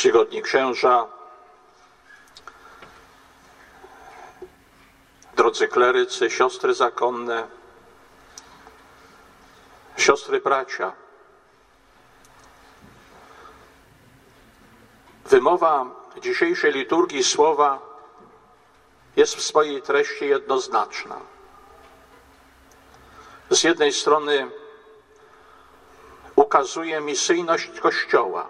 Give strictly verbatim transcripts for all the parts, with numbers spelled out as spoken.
czcigodni księża, drodzy klerycy, siostry zakonne, siostry bracia. Wymowa dzisiejszej liturgii słowa jest w swojej treści jednoznaczna. Z jednej strony ukazuje misyjność Kościoła,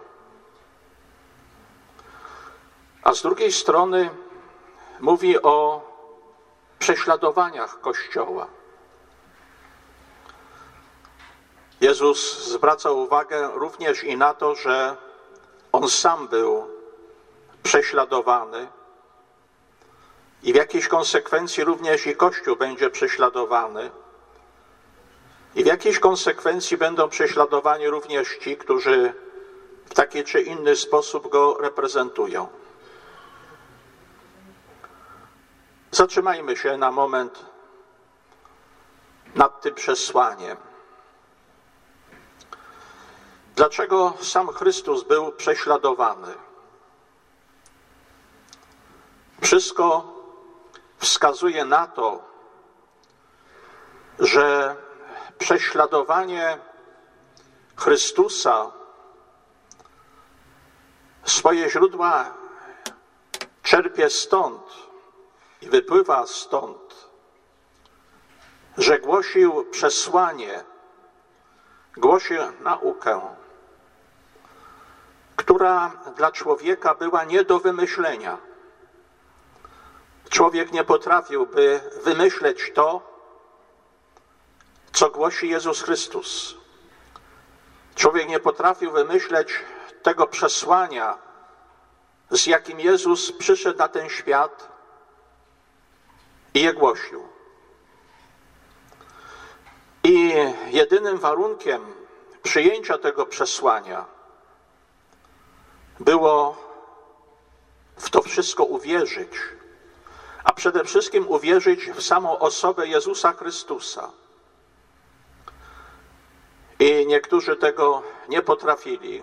a z drugiej strony mówi o prześladowaniach Kościoła. Jezus zwraca uwagę również i na to, że On sam był prześladowany i w jakiejś konsekwencji również i Kościół będzie prześladowany i w jakiejś konsekwencji będą prześladowani również ci, którzy w taki czy inny sposób Go reprezentują. Zatrzymajmy się na moment nad tym przesłaniem. Dlaczego sam Chrystus był prześladowany? Wszystko wskazuje na to, że prześladowanie Chrystusa swoje źródła czerpie stąd i wypływa stąd, że głosił przesłanie, głosił naukę, która dla człowieka była nie do wymyślenia. Człowiek nie potrafiłby wymyśleć to, co głosi Jezus Chrystus. Człowiek nie potrafił wymyśleć tego przesłania, z jakim Jezus przyszedł na ten świat i je głosił. I jedynym warunkiem przyjęcia tego przesłania było w to wszystko uwierzyć, a przede wszystkim uwierzyć w samą osobę Jezusa Chrystusa. I niektórzy tego nie potrafili.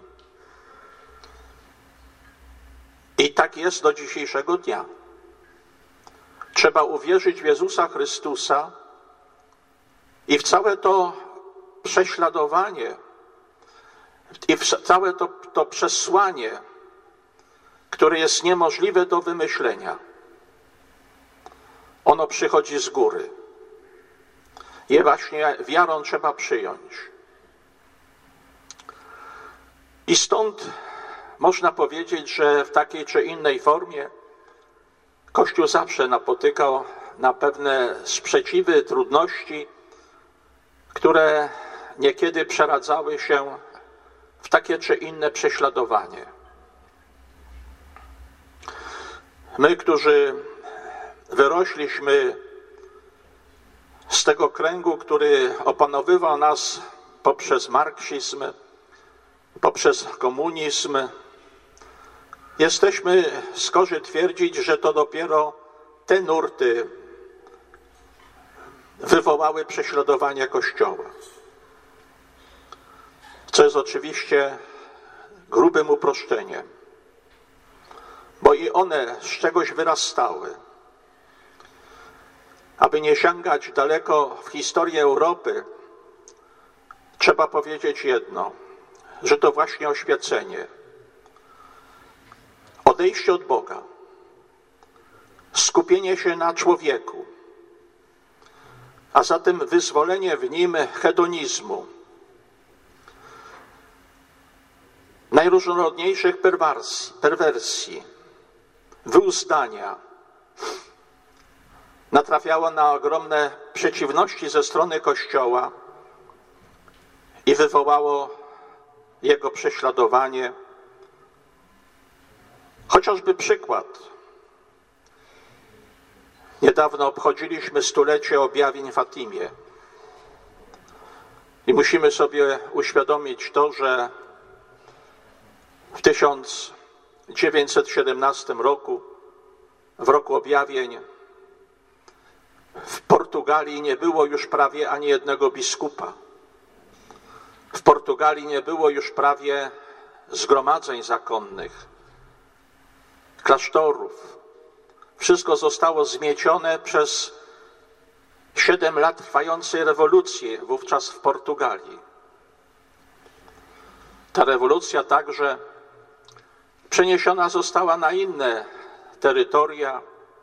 I tak jest do dzisiejszego dnia. Trzeba uwierzyć w Jezusa Chrystusa i w całe to prześladowanie, i w całe to, to przesłanie, które jest niemożliwe do wymyślenia. Ono przychodzi z góry. Je właśnie wiarą trzeba przyjąć. I stąd można powiedzieć, że w takiej czy innej formie Kościół zawsze napotykał na pewne sprzeciwy, trudności, które niekiedy przeradzały się w takie czy inne prześladowanie. My, którzy wyrośliśmy z tego kręgu, który opanowywał nas poprzez marksizm, poprzez komunizm, jesteśmy skorzy twierdzić, że to dopiero te nurty wywołały prześladowanie Kościoła. Co jest oczywiście grubym uproszczeniem, bo i one z czegoś wyrastały. Aby nie sięgać daleko w historię Europy, trzeba powiedzieć jedno, że to właśnie oświecenie, odejście od Boga, skupienie się na człowieku, a zatem wyzwolenie w nim hedonizmu, najróżnorodniejszych perwersji, perwersji, wyuzdania, natrafiało na ogromne przeciwności ze strony Kościoła i wywołało jego prześladowanie. Chociażby przykład. Niedawno obchodziliśmy stulecie objawień w Fatimie. I musimy sobie uświadomić to, że w tysiąc dziewięćset siedemnastym roku, w roku objawień, w Portugalii nie było już prawie ani jednego biskupa. W Portugalii nie było już prawie zgromadzeń zakonnych. klasztorów. Wszystko zostało zmiecione przez siedem lat trwającej rewolucji wówczas w Portugalii. Ta rewolucja także przeniesiona została na inne terytoria,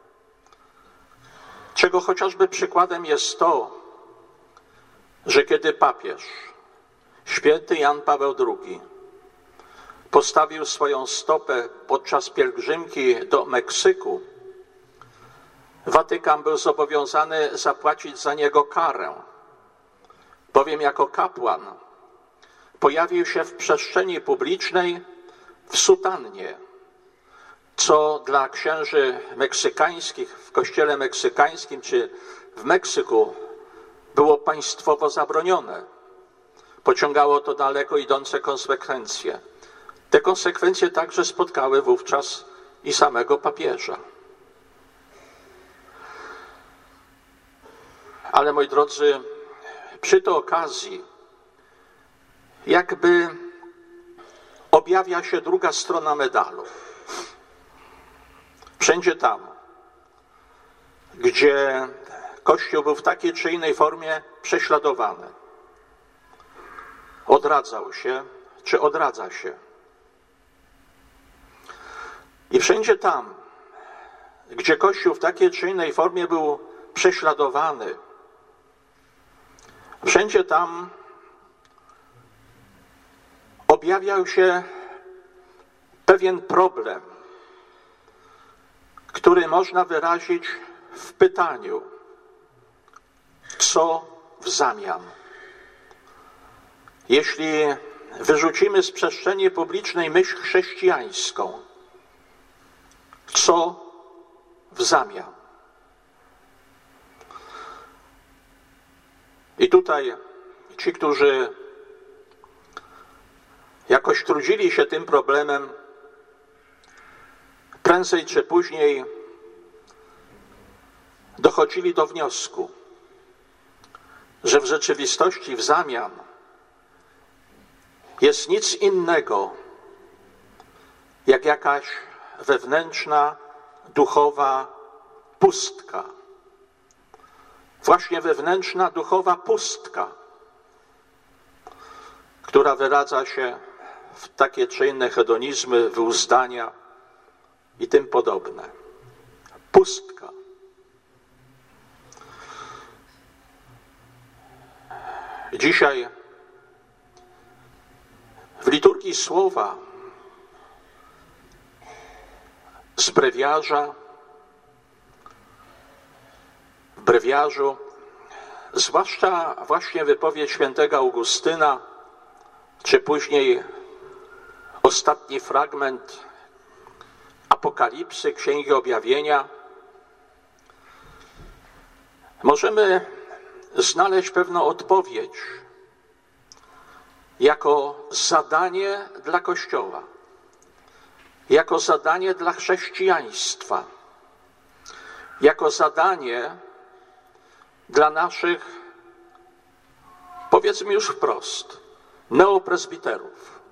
czego chociażby przykładem jest to, że kiedy papież, święty Jan Paweł drugi, postawił swoją stopę podczas pielgrzymki do Meksyku, Watykan był zobowiązany zapłacić za niego karę, bowiem jako kapłan pojawił się w przestrzeni publicznej w sutannie, co dla księży meksykańskich w kościele meksykańskim czy w Meksyku było państwowo zabronione. Pociągało to daleko idące konsekwencje. Te konsekwencje także spotkały wówczas i samego papieża. Ale moi drodzy, przy tej okazji jakby objawia się druga strona medalu. Wszędzie tam, gdzie Kościół był w takiej czy innej formie prześladowany, odradzał się czy odradza się. I wszędzie tam, gdzie Kościół w takiej czy innej formie był prześladowany, wszędzie tam objawiał się pewien problem, który można wyrazić w pytaniu, co w zamian? Jeśli wyrzucimy z przestrzeni publicznej myśl chrześcijańską, co w zamian? I tutaj ci, którzy jakoś trudzili się tym problemem, prędzej czy później dochodzili do wniosku, że w rzeczywistości w zamian jest nic innego, jak jakaś wewnętrzna, duchowa pustka. Właśnie wewnętrzna, duchowa pustka, która wyradza się w takie czy inne hedonizmy, wyuzdania i tym podobne. Pustka. Dzisiaj w liturgii słowa z brewiarza, w brewiarzu, zwłaszcza właśnie wypowiedź świętego Augustyna, czy później ostatni fragment Apokalipsy, Księgi Objawienia, możemy znaleźć pewną odpowiedź jako zadanie dla Kościoła, jako zadanie dla chrześcijaństwa, jako zadanie dla naszych, powiedzmy już wprost, neopresbiterów.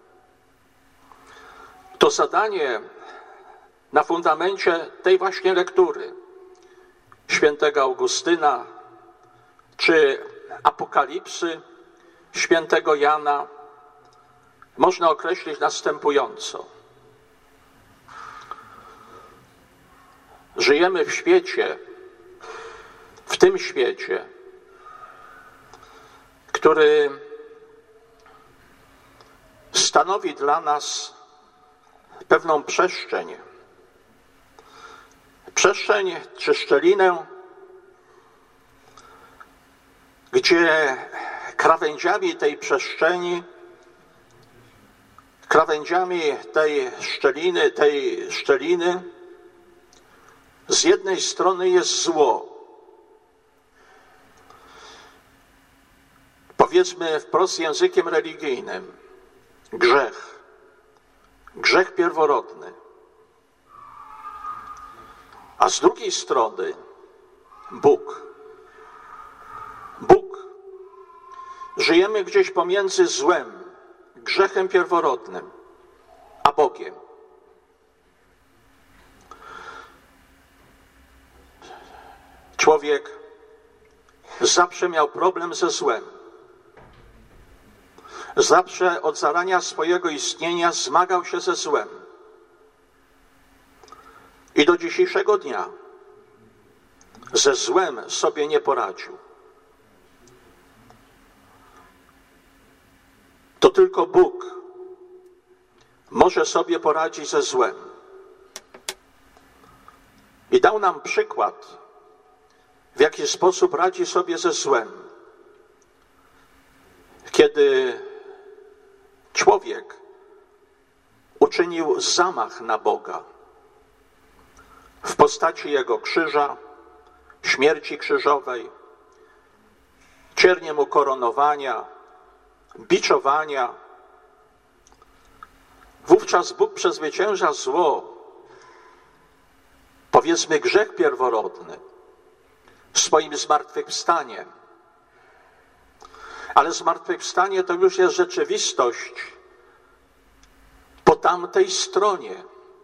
To zadanie na fundamencie tej właśnie lektury świętego Augustyna czy Apokalipsy świętego Jana można określić następująco. Żyjemy w świecie, w tym świecie, który stanowi dla nas pewną przestrzeń, przestrzeń czy szczelinę, gdzie krawędziami tej przestrzeni, krawędziami tej szczeliny, tej szczeliny z jednej strony jest zło. Powiedzmy wprost językiem religijnym, grzech, grzech pierworodny. A z drugiej strony Bóg. Bóg. Żyjemy gdzieś pomiędzy złem, grzechem pierworodnym, a Bogiem. człowiek zawsze miał problem ze złem. Zawsze od zarania swojego istnienia zmagał się ze złem. I do dzisiejszego dnia ze złem sobie nie poradził. To tylko Bóg może sobie poradzić ze złem. I dał nam przykład, w jaki sposób radzi sobie ze złem. Kiedy człowiek uczynił zamach na Boga w postaci Jego krzyża, śmierci krzyżowej, cierniem ukoronowania, biczowania, wówczas Bóg przezwycięża zło, powiedzmy grzech pierworodny, swoim zmartwychwstaniem. Ale zmartwychwstanie to już jest rzeczywistość po tamtej stronie.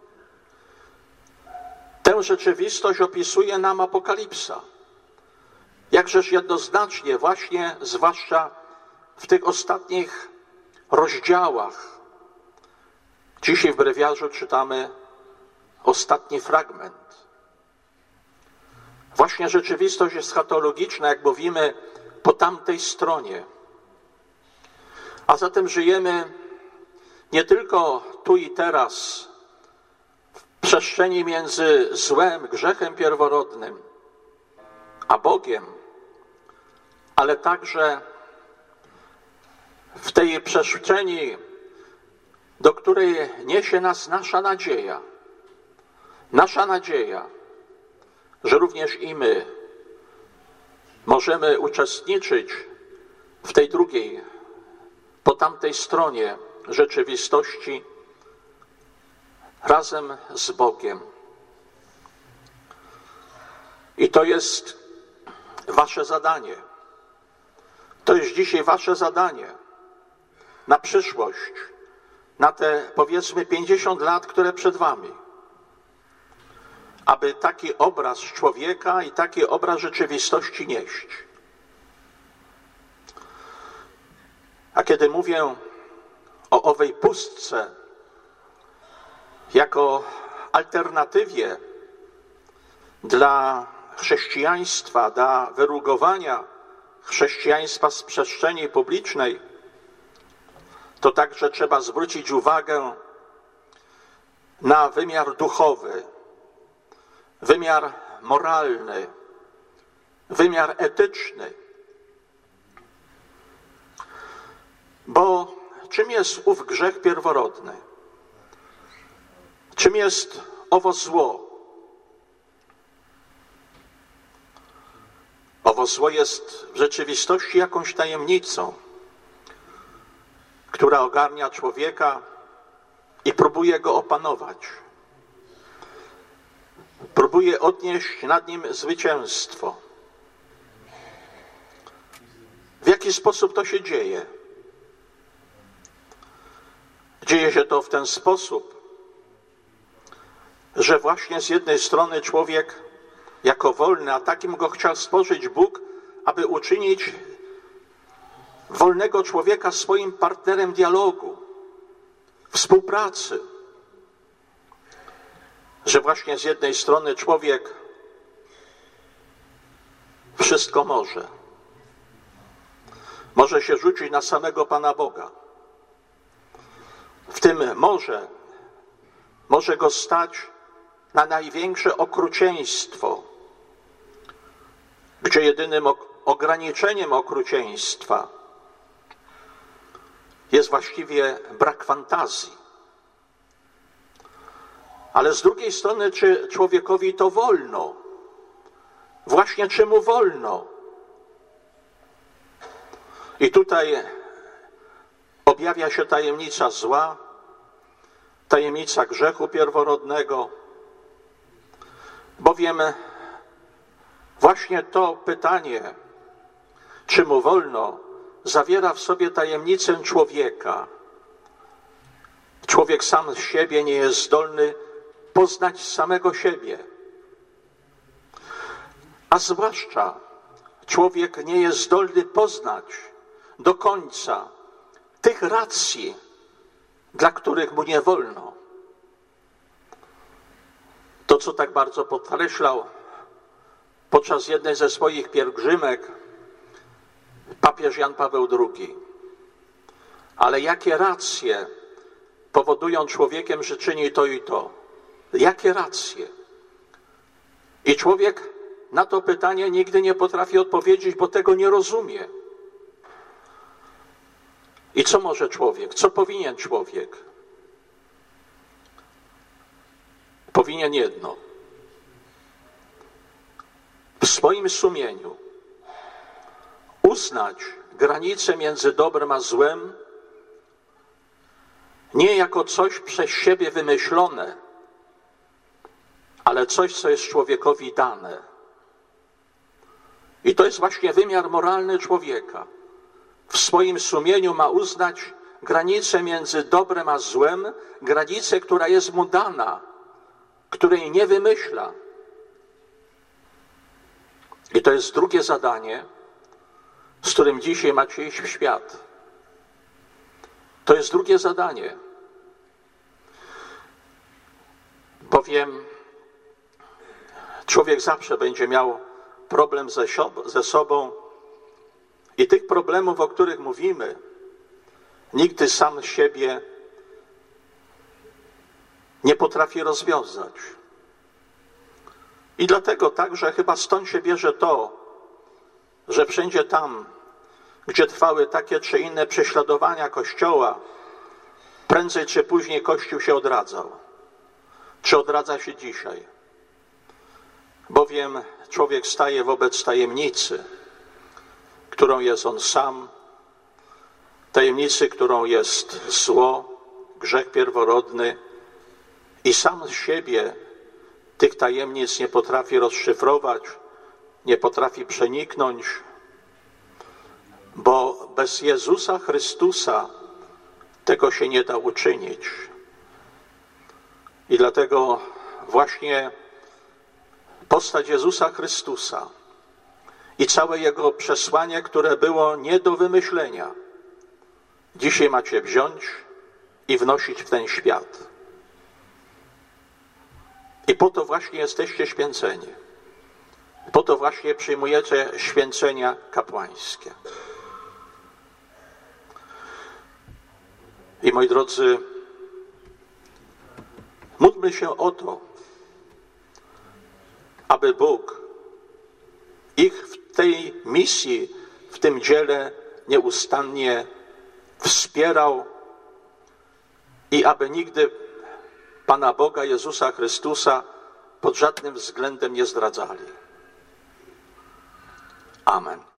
Tę rzeczywistość opisuje nam Apokalipsa. Jakżeż jednoznacznie właśnie, zwłaszcza w tych ostatnich rozdziałach. Dzisiaj w brewiarzu czytamy ostatni fragment. Właśnie rzeczywistość eschatologiczna, jak mówimy, po tamtej stronie. A zatem żyjemy nie tylko tu i teraz, w przestrzeni między złem, grzechem pierworodnym, a Bogiem, ale także w tej przestrzeni, do której niesie nas nasza nadzieja. Nasza nadzieja, że również i my możemy uczestniczyć w tej drugiej, po tamtej stronie rzeczywistości razem z Bogiem. I to jest wasze zadanie. To jest dzisiaj wasze zadanie na przyszłość, na te powiedzmy pięćdziesiąt lat, które przed wami. Aby taki obraz człowieka i taki obraz rzeczywistości nieść. A kiedy mówię o owej pustce jako alternatywie dla chrześcijaństwa, dla wyrugowania chrześcijaństwa z przestrzeni publicznej, to także trzeba zwrócić uwagę na wymiar duchowy, wymiar moralny, wymiar etyczny. Bo czym jest ów grzech pierworodny? Czym jest owo zło? Owo zło jest w rzeczywistości jakąś tajemnicą, która ogarnia człowieka i próbuje go opanować. Próbuje odnieść nad nim zwycięstwo. W jaki sposób to się dzieje? Dzieje się to w ten sposób, że właśnie z jednej strony człowiek jako wolny, a takim go chciał stworzyć Bóg, aby uczynić wolnego człowieka swoim partnerem dialogu, współpracy. Że właśnie z jednej strony człowiek wszystko może. Może się rzucić na samego Pana Boga. W tym może, może go stać na największe okrucieństwo, gdzie jedynym ograniczeniem okrucieństwa jest właściwie brak fantazji. Ale z drugiej strony, czy człowiekowi to wolno? Właśnie czy mu wolno? I tutaj objawia się tajemnica zła, tajemnica grzechu pierworodnego, bowiem właśnie to pytanie, czy mu wolno, zawiera w sobie tajemnicę człowieka. Człowiek sam z siebie nie jest zdolny poznać samego siebie. a zwłaszcza człowiek nie jest zdolny poznać do końca tych racji, dla których mu nie wolno. To, co tak bardzo podkreślał podczas jednej ze swoich pielgrzymek papież Jan Paweł drugi. Ale jakie racje powodują człowiekiem, że czyni to i to? Jakie racje? I człowiek na to pytanie nigdy nie potrafi odpowiedzieć, bo tego nie rozumie. I co może człowiek? Co powinien człowiek? Powinien jedno. W swoim sumieniu uznać granicę między dobrem a złem nie jako coś przez siebie wymyślone, ale coś, co jest człowiekowi dane. I to jest właśnie wymiar moralny człowieka. W swoim sumieniu ma uznać granicę między dobrem a złem, granicę, która jest mu dana, której nie wymyśla. I to jest drugie zadanie, z którym dzisiaj macie iść w świat. To jest drugie zadanie. Bowiem człowiek zawsze będzie miał problem ze, ze sobą i tych problemów, o których mówimy, nigdy sam siebie nie potrafi rozwiązać. I dlatego także chyba stąd się bierze to, że wszędzie tam, gdzie trwały takie czy inne prześladowania Kościoła, prędzej czy później Kościół się odradzał. Czy odradza się dzisiaj? Bowiem człowiek staje wobec tajemnicy, którą jest on sam, tajemnicy, którą jest zło, grzech pierworodny i sam z siebie tych tajemnic nie potrafi rozszyfrować, nie potrafi przeniknąć, bo bez Jezusa Chrystusa tego się nie da uczynić. I dlatego właśnie postać Jezusa Chrystusa i całe Jego przesłanie, które było nie do wymyślenia, dzisiaj macie wziąć i wnosić w ten świat. I po to właśnie jesteście święceni. Po to właśnie przyjmujecie święcenia kapłańskie. I moi drodzy, módlmy się o to, aby Bóg ich w tej misji, w tym dziele nieustannie wspierał i aby nigdy Pana Boga Jezusa Chrystusa pod żadnym względem nie zdradzali. Amen.